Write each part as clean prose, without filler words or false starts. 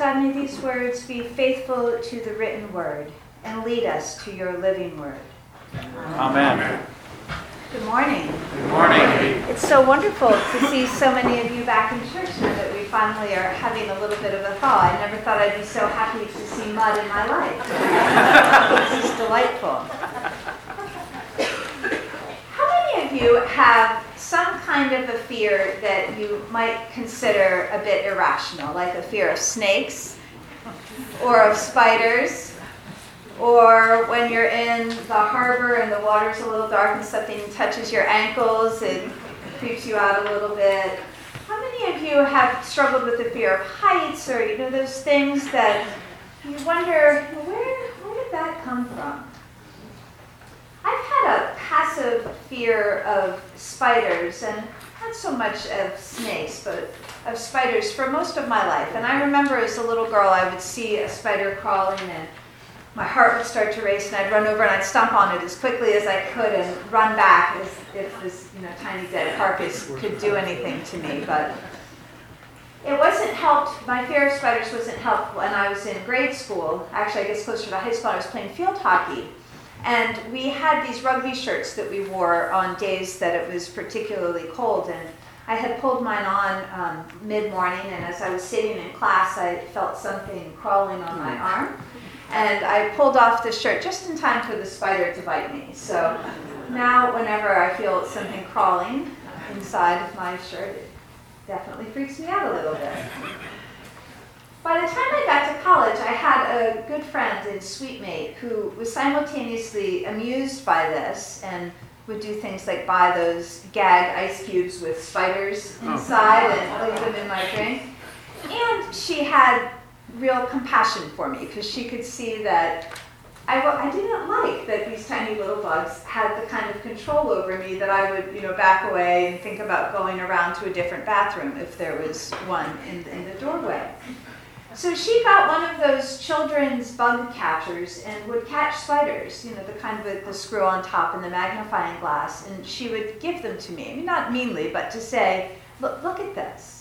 God, may these words be faithful to the written word and lead us to your living word. Amen. Good morning. Good morning. It's so wonderful to see so many of you back in church now that we finally are having a little bit of a thaw. I never thought I'd be so happy to see mud in my life. This is delightful. How many of you have some kind of a fear that you might consider a bit irrational, like a fear of snakes or of spiders? Or when you're in the harbor and the water's a little dark and something touches your ankles, it creeps you out a little bit. How many of you have struggled with the fear of heights, or those things that you wonder, where did that come from? I've had a passive fear of spiders, and not so much of snakes, but of spiders for most of my life. And I remember as a little girl, I would see a spider crawling and my heart would start to race, and I'd run over and I'd stomp on it as quickly as I could and run back as if this tiny dead carcass could do anything to me. But it wasn't helped. My fear of spiders wasn't helped when I was in grade school. Actually, I guess closer to high school, I was playing field hockey. And we had these rugby shirts that we wore on days that it was particularly cold. And I had pulled mine on mid-morning, and as I was sitting in class, I felt something crawling on my arm. And I pulled off the shirt just in time for the spider to bite me. So now whenever I feel something crawling inside of my shirt, it definitely freaks me out a little bit. By the time I got to college, I had a good friend in Sweetmate who was simultaneously amused by this and would do things like buy those gag ice cubes with spiders inside and leave them in my drink. And she had real compassion for me because she could see that I didn't like that these tiny little bugs had the kind of control over me that I would back away and think about going around to a different bathroom if there was one in the doorway. So she got one of those children's bug catchers and would catch spiders, the kind with the screw on top and the magnifying glass, and she would give them to me. I mean, not meanly, but to say, look at this.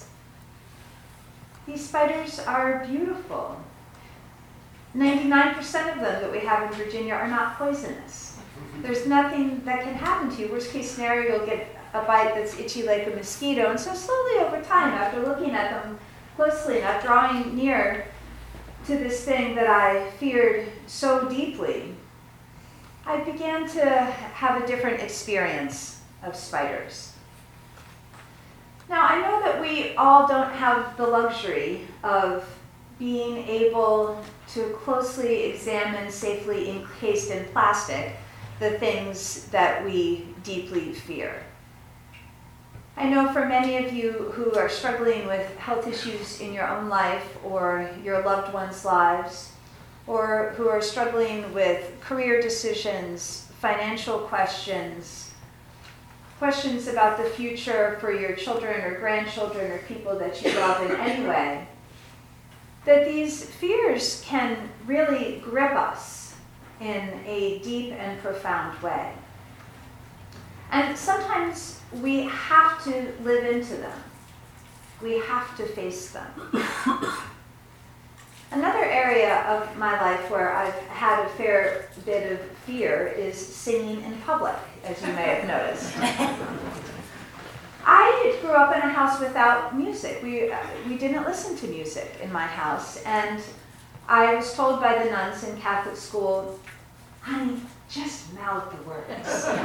These spiders are beautiful. 99% of them that we have in Virginia are not poisonous. There's nothing that can happen to you. Worst case scenario, you'll get a bite that's itchy like a mosquito. And so slowly over time, after looking at them closely enough, drawing near to this thing that I feared so deeply, I began to have a different experience of spiders. Now, I know that we all don't have the luxury of being able to closely examine, safely encased in plastic, the things that we deeply fear. I know for many of you who are struggling with health issues in your own life or your loved ones' lives, or who are struggling with career decisions, financial questions about the future for your children or grandchildren or people that you love in any way, that these fears can really grip us in a deep and profound way. And sometimes we have to live into them. We have to face them. Another area of my life where I've had a fair bit of fear is singing in public, as you may have noticed. I grew up in a house without music. We didn't listen to music in my house, and I was told by the nuns in Catholic school, honey, just mouth the words.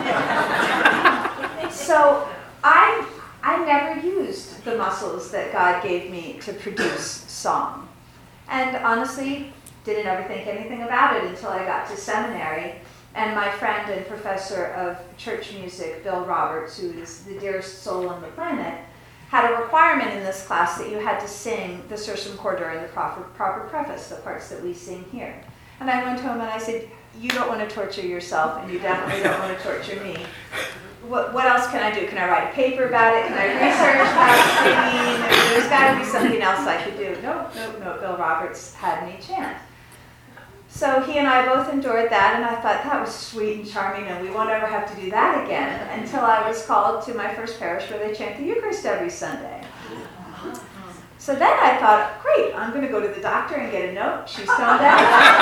So I never used the muscles that God gave me to produce song. And honestly, didn't ever think anything about it until I got to seminary. And my friend and professor of church music, Bill Roberts, who is the dearest soul on the planet, had a requirement in this class that you had to sing the Sursum Corda and the proper preface, the parts that we sing here. And I went to him and I said, you don't want to torture yourself, and you definitely don't want to torture me. What else can I do? Can I write a paper about it? Can I research about singing? There's got to be something else I could do. No, Bill Roberts had me chant. So he and I both endured that, and I thought that was sweet and charming, and we won't ever have to do that again, until I was called to my first parish where they chant the Eucharist every Sunday. So then I thought, great, I'm going to go to the doctor and get a note. She's toned down.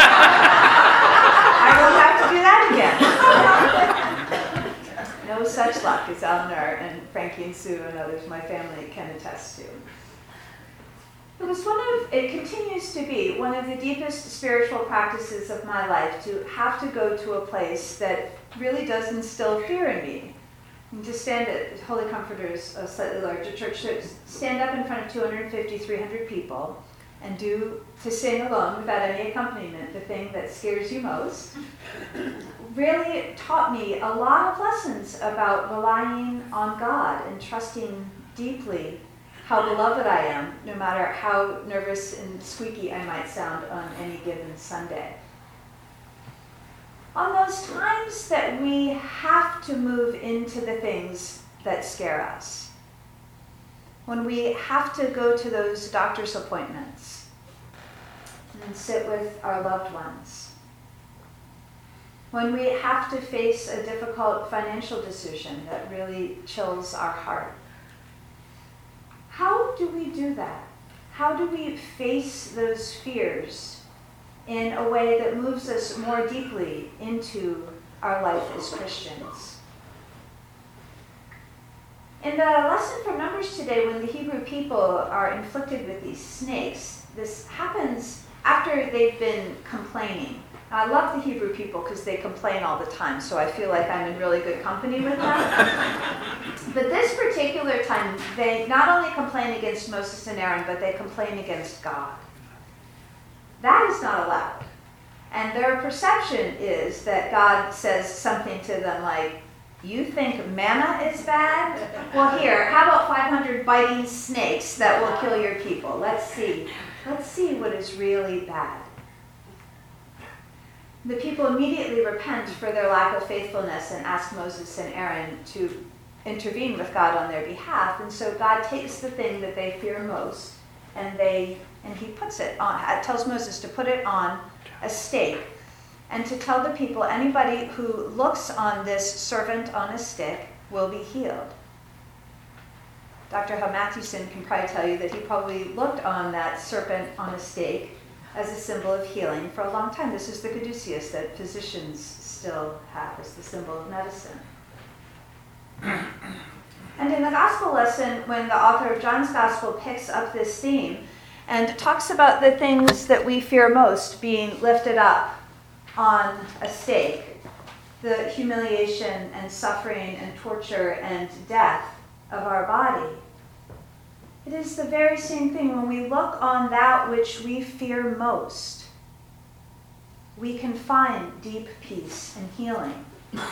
I won't have to do that again. No such luck, as Eleanor and Frankie and Sue and others, my family, can attest to. It continues to be one of the deepest spiritual practices of my life to have to go to a place that really does instill fear in me. And to stand at Holy Comforter's, a slightly larger church, to stand up in front of 250, 300 people and to sing alone without any accompaniment, the thing that scares you most, really taught me a lot of lessons about relying on God and trusting deeply how beloved I am, no matter how nervous and squeaky I might sound on any given Sunday. On those times that we have to move into the things that scare us, when we have to go to those doctor's appointments and sit with our loved ones, when we have to face a difficult financial decision that really chills our heart, how do we do that? How do we face those fears in a way that moves us more deeply into our life as Christians? In the lesson from Numbers today, when the Hebrew people are inflicted with these snakes, this happens after they've been complaining. I love the Hebrew people because they complain all the time, so I feel like I'm in really good company with them. But this particular time, they not only complain against Moses and Aaron, but they complain against God. That is not allowed. And their perception is that God says something to them like, you think manna is bad? Well, here, how about 500 biting snakes that will kill your people? Let's see what is really bad. The people immediately repent for their lack of faithfulness and ask Moses and Aaron to intervene with God on their behalf. And so God takes the thing that they fear most, and he puts it on, tells Moses to put it on a stake, and to tell the people, anybody who looks on this serpent on a stick will be healed. Dr. Hal Mathewson can probably tell you that he probably looked on that serpent on a stake as a symbol of healing for a long time. This is the caduceus that physicians still have as the symbol of medicine. And in the gospel lesson, when the author of John's gospel picks up this theme and talks about the things that we fear most being lifted up on a stake, the humiliation and suffering and torture and death of our body, it is the very same thing. When we look on that which we fear most, we can find deep peace and healing.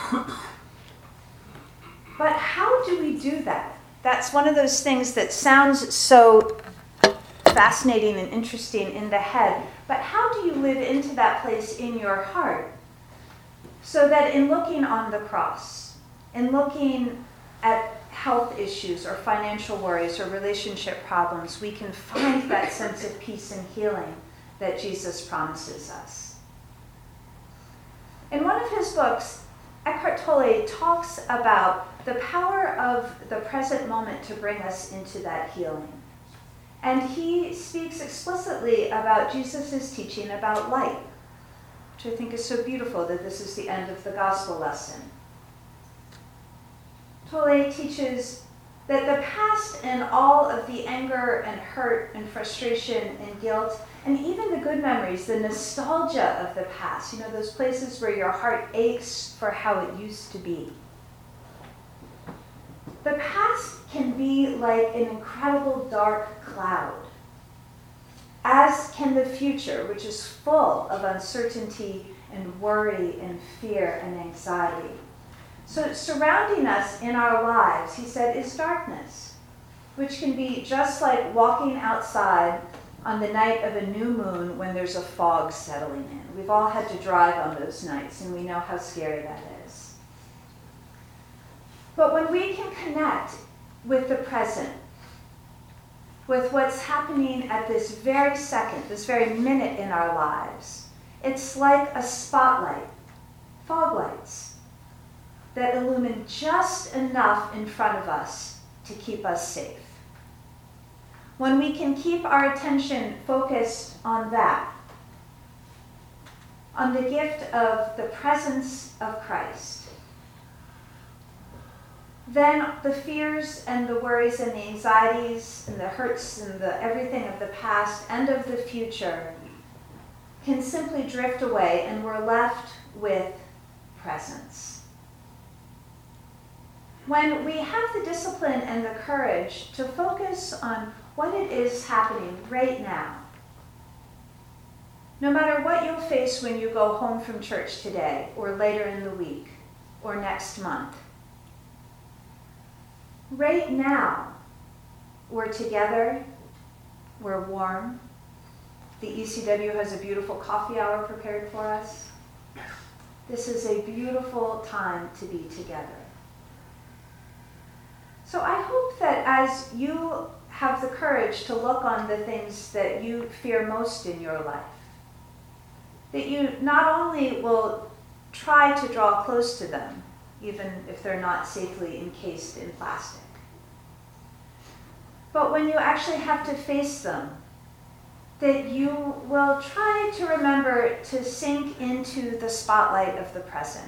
But how do we do that? That's one of those things that sounds so fascinating and interesting in the head. But how do you live into that place in your heart so that in looking on the cross, in looking at health issues or financial worries or relationship problems, we can find that sense of peace and healing that Jesus promises us? In one of his books, Eckhart Tolle talks about the power of the present moment to bring us into that healing. And he speaks explicitly about Jesus' teaching about light, which I think is so beautiful that this is the end of the gospel lesson. Tolle teaches that the past and all of the anger and hurt and frustration and guilt and even the good memories, the nostalgia of the past, those places where your heart aches for how it used to be. The past can be like an incredible dark cloud, as can the future, which is full of uncertainty and worry and fear and anxiety. So surrounding us in our lives, he said, is darkness, which can be just like walking outside on the night of a new moon when there's a fog settling in. We've all had to drive on those nights, and we know how scary that is. But when we can connect with the present, with what's happening at this very second, this very minute in our lives, it's like a spotlight, fog lights, that illumine just enough in front of us to keep us safe. when we can keep our attention focused on that, on the gift of the presence of Christ, then the fears and the worries and the anxieties and the hurts and the everything of the past and of the future can simply drift away, and we're left with presence. When we have the discipline and the courage to focus on what it is happening right now, no matter what you'll face when you go home from church today or later in the week or next month, right now, we're together, we're warm. The ECW has a beautiful coffee hour prepared for us. This is a beautiful time to be together. So I hope that as you have the courage to look on the things that you fear most in your life, that you not only will try to draw close to them, even if they're not safely encased in plastic, but when you actually have to face them, that you will try to remember to sink into the spotlight of the present.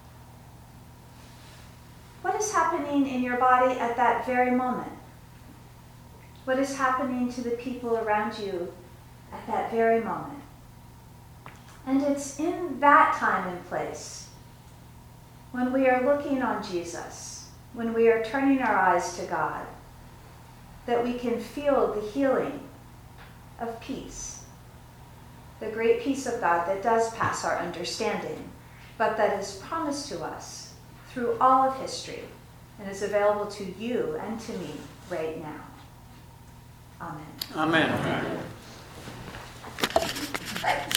What is happening in your body at that very moment? What is happening to the people around you at that very moment? And it's in that time and place, when we are looking on Jesus, when we are turning our eyes to God, that we can feel the healing of peace, the great peace of God that does pass our understanding, but that is promised to us through all of history and is available to you and to me right now. Amen. Amen.